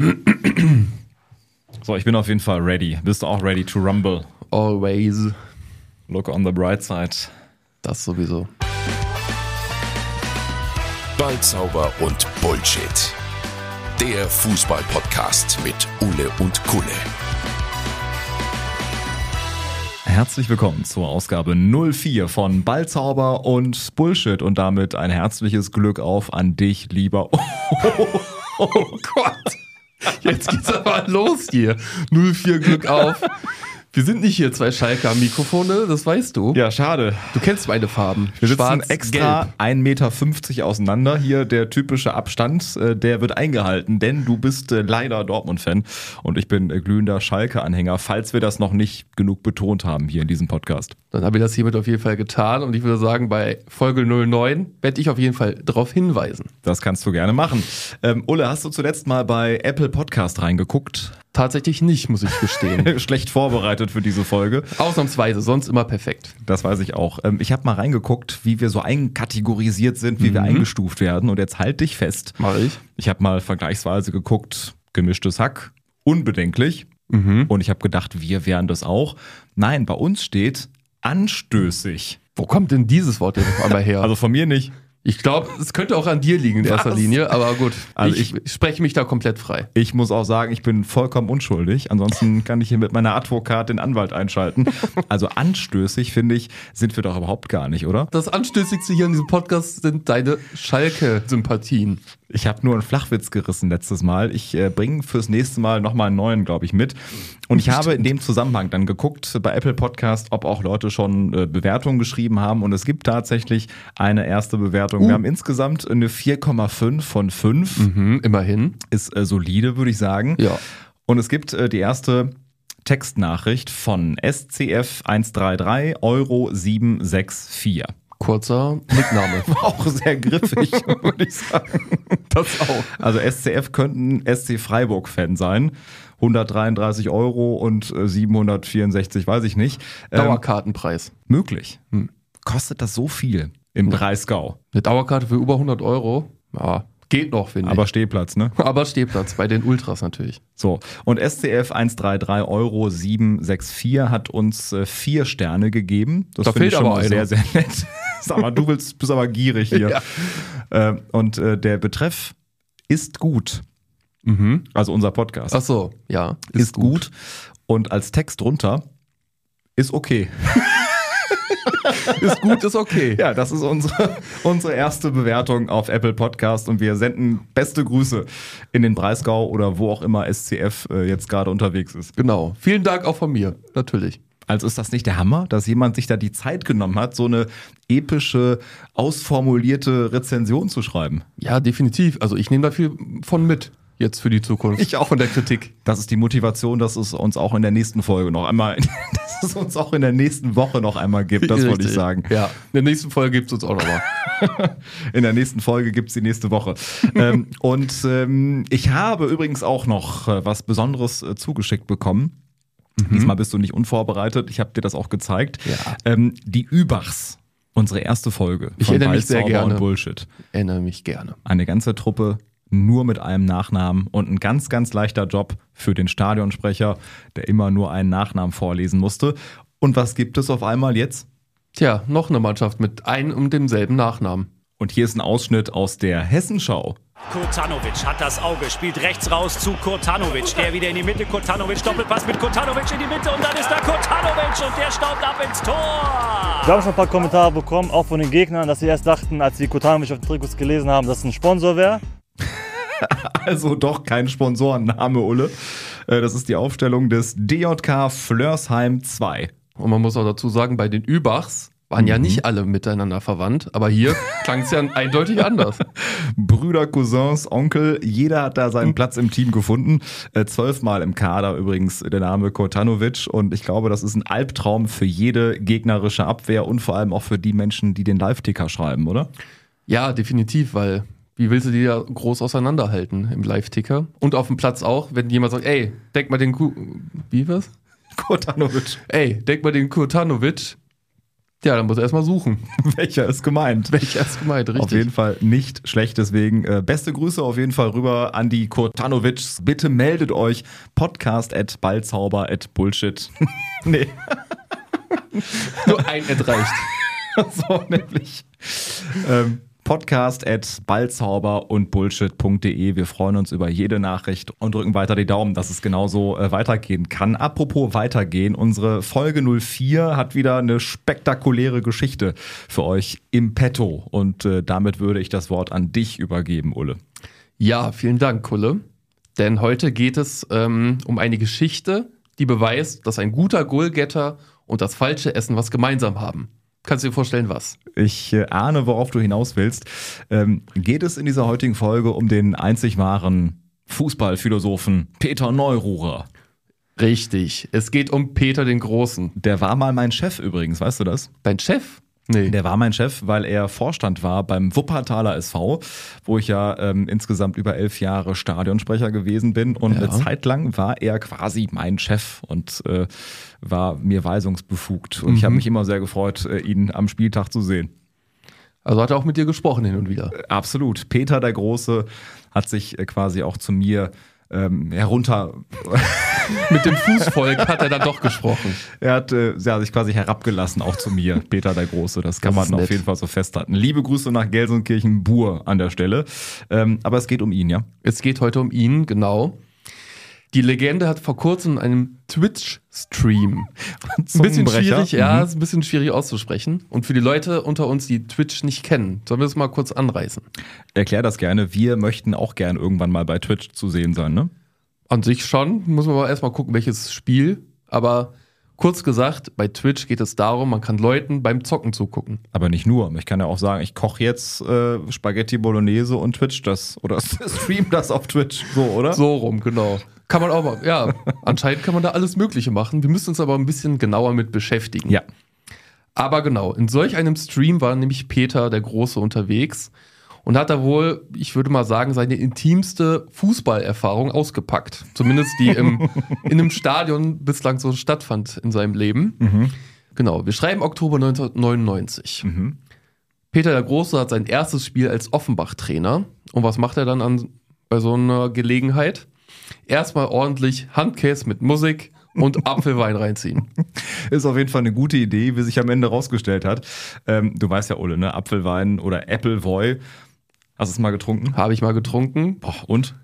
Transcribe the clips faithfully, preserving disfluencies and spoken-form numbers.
So, ich bin auf jeden Fall ready. Bist du auch ready to rumble? Always. Look on the bright side. Das sowieso. Ballzauber und Bullshit. Der Fußball-Podcast mit Ole und Kulle. Herzlich willkommen zur Ausgabe null vier von Ballzauber und Bullshit und damit ein herzliches Glück auf an dich, lieber... Oh, oh, oh Gott, jetzt geht's aber los hier. null vier Glück auf. Wir sind nicht hier zwei Schalker am Mikrofone, das weißt du. Ja, schade. Du kennst meine Farben. Wir sitzen Schwarz, extra gelb. ein Meter fünfzig auseinander. Hier der typische Abstand, äh, der wird eingehalten, denn du bist äh, leider Dortmund-Fan und ich bin äh, glühender Schalke-Anhänger, falls wir das noch nicht genug betont haben hier in diesem Podcast. Dann habe ich das hiermit auf jeden Fall getan und ich würde sagen, bei Folge null neun werde ich auf jeden Fall darauf hinweisen. Das kannst du gerne machen. Ähm, Ulle, hast du zuletzt mal bei Apple Podcast reingeguckt? Tatsächlich nicht, muss ich gestehen. Schlecht vorbereitet für diese Folge. Ausnahmsweise, sonst immer perfekt. Das weiß ich auch. Ich habe mal reingeguckt, wie wir so einkategorisiert sind, wie mhm. wir eingestuft werden. Und jetzt halt dich fest. Mach ich. Ich habe mal vergleichsweise geguckt, gemischtes Hack, unbedenklich. Mhm. Und ich habe gedacht, wir wären das auch. Nein, bei uns steht anstößig. Wo kommt denn dieses Wort jetzt auf einmal her? Also von mir nicht. Ich glaube, es könnte auch an dir liegen in erster Linie, aber gut, also ich, ich spreche mich da komplett frei. Ich muss auch sagen, ich bin vollkommen unschuldig. Ansonsten kann ich hier mit meiner Advokat den Anwalt einschalten. Also anstößig, finde ich, sind wir doch überhaupt gar nicht, oder? Das Anstößigste hier in diesem Podcast sind deine Schalke-Sympathien. Ich habe nur einen Flachwitz gerissen letztes Mal. Ich äh, bringe fürs nächste Mal nochmal einen neuen, glaube ich, mit. Und ich habe in dem Zusammenhang dann geguckt bei Apple Podcast, ob auch Leute schon äh, Bewertungen geschrieben haben. Und es gibt tatsächlich eine erste Bewertung. Uh. Wir haben insgesamt eine vier Komma fünf von fünf. Mhm, immerhin. Ist äh, solide, würde ich sagen. Ja. Und es gibt äh, die erste Textnachricht von S C F eins drei drei Euro sieben sechs vier. Kurzer Nickname. War auch sehr griffig, würde ich sagen. Das auch. Also S C F könnten S C Freiburg-Fan sein. hundertdreiunddreißig Euro und siebenhundertvierundsechzig, weiß ich nicht. Dauerkartenpreis. Ähm, möglich. Hm. Kostet das so viel im ja. Breisgau? Eine Dauerkarte für über hundert Euro? Ja, geht noch, finde ich. Aber Stehplatz, ne? Aber Stehplatz, bei den Ultras natürlich. So, und S C F eins drei drei Euro sieben sechs vier hat uns äh, vier Sterne gegeben. Das da finde ich schon aber mal sehr, sehr nett. Sag mal, du willst, bist aber gierig hier. Ja. Äh, und äh, der Betreff ist gut. Mhm. Also unser Podcast. Ach so, ja. Ist, ist gut. gut. Und als Text drunter ist okay. Ist gut, ist okay. Ja, das ist unsere, unsere erste Bewertung auf Apple Podcast und wir senden beste Grüße in den Breisgau oder wo auch immer S C F äh, jetzt gerade unterwegs ist. Genau. Vielen Dank auch von mir, natürlich. Also ist das nicht der Hammer, dass jemand sich da die Zeit genommen hat, so eine epische, ausformulierte Rezension zu schreiben? Ja, definitiv. Also ich nehme da viel von mit. Jetzt für die Zukunft. Ich auch. Von der Kritik. Das ist die Motivation, dass es uns auch in der nächsten Folge noch einmal, dass es uns auch in der nächsten Woche noch einmal gibt, das wollte ich sagen. Ja, in der nächsten Folge gibt es uns auch noch mal. In der nächsten Folge gibt es die nächste Woche. ähm, und ähm, ich habe übrigens auch noch äh, was Besonderes äh, zugeschickt bekommen. Mhm. Diesmal bist du nicht unvorbereitet, ich habe dir das auch gezeigt. Ja. Ähm, die Übachs, unsere erste Folge ich von erinnere mich sehr gerne. Und Bullshit. Erinnere mich gerne. Eine ganze Truppe nur mit einem Nachnamen und ein ganz, ganz leichter Job für den Stadionsprecher, der immer nur einen Nachnamen vorlesen musste. Und was gibt es auf einmal jetzt? Tja, noch eine Mannschaft mit einem und demselben Nachnamen. Und hier ist ein Ausschnitt aus der Hessenschau. Kurtanovic hat das Auge, spielt rechts raus zu Kurtanovic. Der wieder in die Mitte, Kurtanovic, Doppelpass mit Kurtanovic in die Mitte und dann ist da Kurtanovic und der staubt ab ins Tor. Wir haben schon ein paar Kommentare bekommen, auch von den Gegnern, dass sie erst dachten, als sie Kurtanovic auf den Trikots gelesen haben, dass es ein Sponsor wäre. Also doch kein Sponsorenname, Ulle. Das ist die Aufstellung des D J K Flörsheim zwei. Und man muss auch dazu sagen, bei den Übachs waren mhm. ja nicht alle miteinander verwandt, aber hier klang es ja eindeutig anders. Brüder, Cousins, Onkel, jeder hat da seinen Platz im Team gefunden. Äh, zwölfmal im Kader übrigens der Name Kurtanovic und ich glaube, das ist ein Albtraum für jede gegnerische Abwehr und vor allem auch für die Menschen, die den Live-Ticker schreiben, oder? Ja, definitiv, weil wie willst du die ja groß auseinanderhalten im Live-Ticker? Und auf dem Platz auch, wenn jemand sagt, ey, denk mal den Ku... Wie was? Kurtanovic. Ey, denk mal den Kurtanovic. Ja, dann muss er erstmal suchen. Welcher ist gemeint? Welcher ist gemeint, richtig. Auf jeden Fall nicht schlecht, deswegen äh, beste Grüße auf jeden Fall rüber an die Kurtanovics. Bitte meldet euch, podcast at ballzauber at bullshit. Nee. Nur ein Ad reicht. So nämlich. Ähm, podcast at ballzauber und bullshit punkt de. Wir freuen uns über jede Nachricht und drücken weiter die Daumen, dass es genauso äh, weitergehen kann. Apropos weitergehen, unsere Folge null vier hat wieder eine spektakuläre Geschichte für euch im Petto. Und äh, damit würde ich das Wort an dich übergeben, Ulle. Ja, vielen Dank, Kulle. Denn heute geht es ähm, um eine Geschichte, die beweist, dass ein guter Goalgetter und das falsche Essen was gemeinsam haben. Kannst du dir vorstellen, was? Ich äh, ahne, worauf du hinaus willst. Ähm, geht es in dieser heutigen Folge um den einzig wahren Fußballphilosophen Peter Neururer? Richtig, es geht um Peter den Großen. Der war mal mein Chef übrigens, weißt du das? Dein Chef? Nee. Der war mein Chef, weil er Vorstand war beim Wuppertaler S V, wo ich ja ähm, insgesamt über elf Jahre Stadionsprecher gewesen bin. Und Ja. eine Zeit lang war er quasi mein Chef und äh, war mir weisungsbefugt. Und Mhm. ich habe mich immer sehr gefreut, äh, ihn am Spieltag zu sehen. Also hat er auch mit dir gesprochen hin und wieder. Absolut. Peter der Große hat sich äh, quasi auch zu mir ähm, herunter... Mit dem Fußvolk hat er dann doch gesprochen. Er hat äh, ja, sich quasi herabgelassen, auch zu mir, Peter der Große. Das kann Das ist man auf nett. jeden Fall so festhalten. Liebe Grüße nach Gelsenkirchen-Bur an der Stelle. Ähm, aber es geht um ihn, ja? Es geht heute um ihn, genau. Die Legende hat vor kurzem einen Twitch-Stream. Ein bisschen schwierig, ja, Mhm. ist ein bisschen schwierig auszusprechen. Und für die Leute unter uns, die Twitch nicht kennen, sollen wir das mal kurz anreißen. Erklär das gerne. Wir möchten auch gerne irgendwann mal bei Twitch zu sehen sein, ne? An sich schon, muss man aber erstmal gucken, welches Spiel. Aber kurz gesagt, bei Twitch geht es darum, man kann Leuten beim Zocken zugucken. Aber nicht nur. Ich kann ja auch sagen, ich koche jetzt äh, Spaghetti Bolognese und Twitch das. Oder stream das auf Twitch. So, oder? So rum, genau. Kann man auch mal, ja, anscheinend kann man da alles Mögliche machen. Wir müssen uns aber ein bisschen genauer mit beschäftigen. Ja. Aber genau, in solch einem Stream war nämlich Peter der Große unterwegs und hat da wohl, ich würde mal sagen, seine intimste Fußballerfahrung ausgepackt. Zumindest die im, in einem Stadion bislang so stattfand in seinem Leben. Mhm. Genau, wir schreiben Oktober neunzehnhundertneunundneunzig. Mhm. Peter der Große hat sein erstes Spiel als Offenbach-Trainer. Und was macht er dann an, bei so einer Gelegenheit? Erstmal ordentlich Handkäse mit Musik und Apfelwein reinziehen. Ist auf jeden Fall eine gute Idee, wie sich am Ende rausgestellt hat. Ähm, du weißt ja, Ulle, ne? Apfelwein oder Appleboy. Hast du es mal getrunken? Habe ich mal getrunken. Boah, und?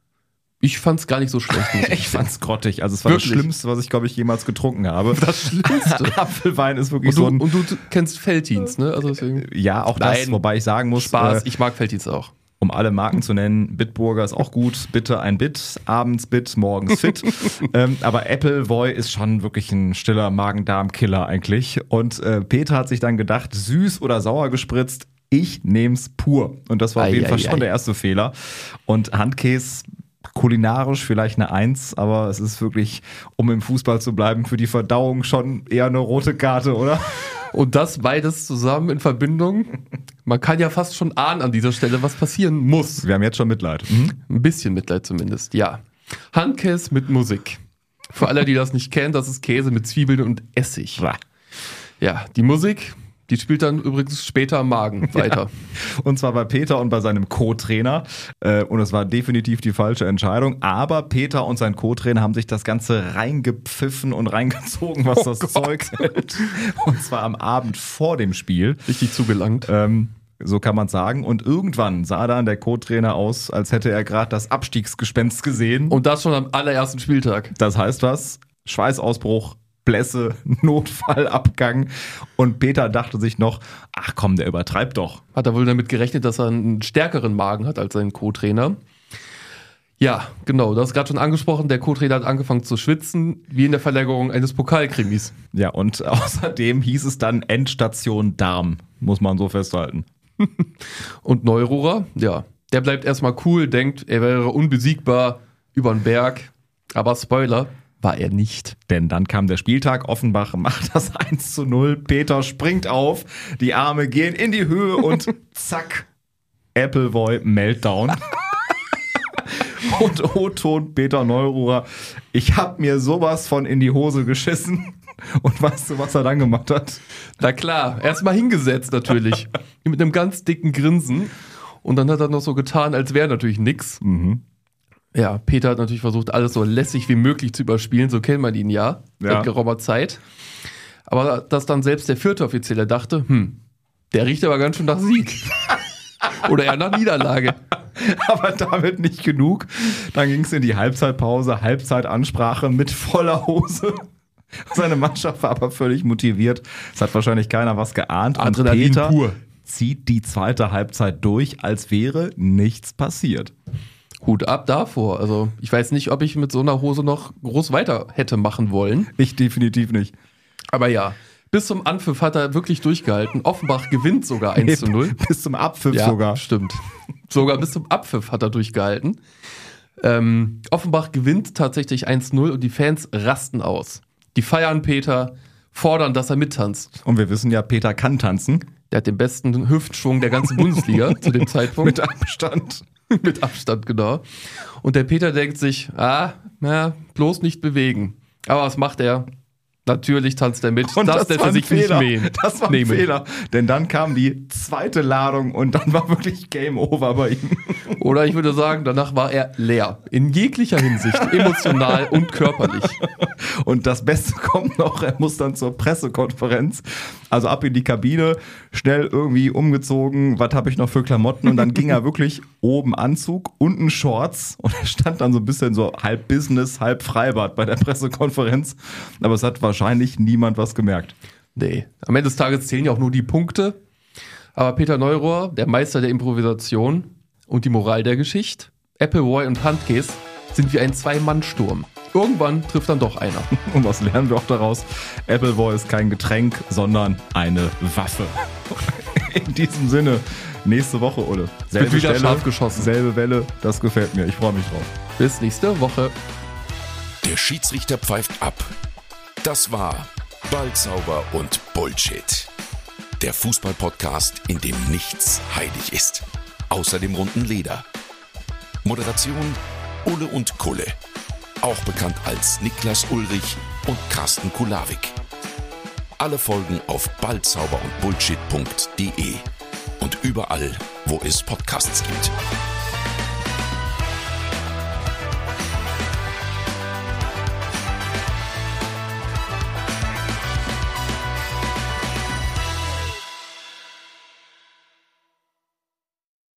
Ich fand's gar nicht so schlecht. muss Ich sagen. fand's grottig. Also es war Wirklich? das Schlimmste, was ich, glaube ich, jemals getrunken habe. Das Schlimmste. Apfelwein ist wirklich Und du, so ein... und du kennst Feltins, ne? Also deswegen. Ja, auch das, Nein. wobei ich sagen muss, Spaß, äh, ich mag Feltins auch. um alle Marken zu nennen, Bitburger ist auch gut, bitte ein Bit, abends Bit, morgens Fit. ähm, aber Appleboy ist schon wirklich ein stiller Magen-Darm-Killer eigentlich. Und äh, Peter hat sich dann gedacht, süß oder sauer gespritzt, ich nehm's pur. Und das war auf Ei, jeden ei, Fall schon ei. der erste Fehler. Und Handkäse kulinarisch vielleicht eine Eins, aber es ist wirklich, um im Fußball zu bleiben, für die Verdauung schon eher eine rote Karte, oder? Und das beides zusammen in Verbindung. Man kann ja fast schon ahnen an dieser Stelle, was passieren muss. Wir haben jetzt schon Mitleid. Mhm. Ein bisschen Mitleid zumindest, ja. Handkäse mit Musik. Für alle, die das nicht kennen, das ist Käse mit Zwiebeln und Essig. Ja, die Musik, die spielt dann übrigens später am Magen weiter. Und zwar bei Peter und bei seinem Co-Trainer. Äh, Und es war definitiv die falsche Entscheidung. Aber Peter und sein Co-Trainer haben sich das Ganze reingepfiffen und reingezogen, was Oh das Gott. Zeug hält. Und zwar am Abend vor dem Spiel. Richtig zugelangt. Ähm, so kann man sagen. Und irgendwann sah dann der Co-Trainer aus, als hätte er gerade das Abstiegsgespenst gesehen. Und das schon am allerersten Spieltag. Das heißt was? Schweißausbruch, Blässe, Notfallabgang. Und Peter dachte sich noch, ach komm, der übertreibt doch. Hat er wohl damit gerechnet, dass er einen stärkeren Magen hat als sein Co-Trainer. Ja, genau, du hast gerade schon angesprochen, der Co-Trainer hat angefangen zu schwitzen, wie in der Verlängerung eines Pokalkrimis. Ja, und außerdem hieß es dann Endstation Darm, muss man so festhalten. Und Neururer, ja, der bleibt erstmal cool, denkt, er wäre unbesiegbar über den Berg. Aber Spoiler, war er nicht. Denn dann kam der Spieltag, Offenbach macht das eins zu null, Peter springt auf, die Arme gehen in die Höhe und zack, Appleboy Meltdown. Und O-Ton Peter Neururer, ich hab mir sowas von in die Hose geschissen. Und weißt du, was er dann gemacht hat? Na klar, erstmal hingesetzt natürlich. Mit einem ganz dicken Grinsen. Und dann hat er noch so getan, als wäre natürlich nix. Mhm. Ja, Peter hat natürlich versucht, alles so lässig wie möglich zu überspielen. So kennt man ihn ja, Ja. seit geraumer Zeit. Aber dass dann selbst der vierte Offizielle dachte, hm, der riecht aber ganz schön nach Sieg. Oder eher nach Niederlage. Aber damit nicht genug. Dann ging es in die Halbzeitpause, Halbzeitansprache mit voller Hose. Seine Mannschaft war aber völlig motiviert. Es hat wahrscheinlich keiner was geahnt. Und Adrenalin Peter pur. zieht die zweite Halbzeit durch, als wäre nichts passiert. Hut ab davor. Also ich weiß nicht, ob ich mit so einer Hose noch groß weiter hätte machen wollen. Ich definitiv nicht. Aber ja, bis zum Anpfiff hat er wirklich durchgehalten. Offenbach gewinnt sogar eins zu null. Bis zum Abpfiff Ja, sogar. stimmt. Sogar bis zum Abpfiff hat er durchgehalten. Ähm, Offenbach gewinnt tatsächlich eins zu null und die Fans rasten aus. Die feiern Peter, fordern, dass er mittanzt. Und wir wissen ja, Peter kann tanzen. Der hat den besten Hüftschwung der ganzen Bundesliga zu dem Zeitpunkt. Mit Abstand. Mit Abstand, genau. Und der Peter denkt sich, ah, na, bloß nicht bewegen. Aber was macht er? Natürlich tanzt er mit. Und das, lässt war er ein sich Fehler. nicht mähen. Das war ein nehmen. Fehler. Denn dann kam die zweite Ladung und dann war wirklich Game Over bei ihm. Oder ich würde sagen, danach war er leer. In jeglicher Hinsicht. Emotional und körperlich. Und das Beste kommt noch, er muss dann zur Pressekonferenz. Also ab in die Kabine, schnell irgendwie umgezogen, was habe ich noch für Klamotten? Und dann ging er wirklich oben Anzug, unten Shorts und er stand dann so ein bisschen so halb Business, halb Freibad bei der Pressekonferenz. Aber es hat wahrscheinlich niemand was gemerkt. Nee. Am Ende des Tages zählen ja auch nur die Punkte. Aber Peter Neurohr, der Meister der Improvisation und die Moral der Geschichte, Appleboy und Handkäse sind wie ein Zwei-Mann-Sturm. Irgendwann trifft dann doch einer. Und was lernen wir auch daraus? Appleboy ist kein Getränk, sondern eine Waffe. In diesem Sinne, nächste Woche, Ulle. Selbe Wird wieder Stelle, scharf geschossen. selbe Welle, das gefällt mir. Ich freue mich drauf. Bis nächste Woche. Der Schiedsrichter pfeift ab. Das war Ballzauber und Bullshit. Der Fußball-Podcast, in dem nichts heilig ist. Außer dem runden Leder. Moderation Ulle und Kulle. Auch bekannt als Niklas Ulrich und Carsten Kulawik. Alle Folgen auf ballzauber und bullshit punkt de und überall, wo es Podcasts gibt.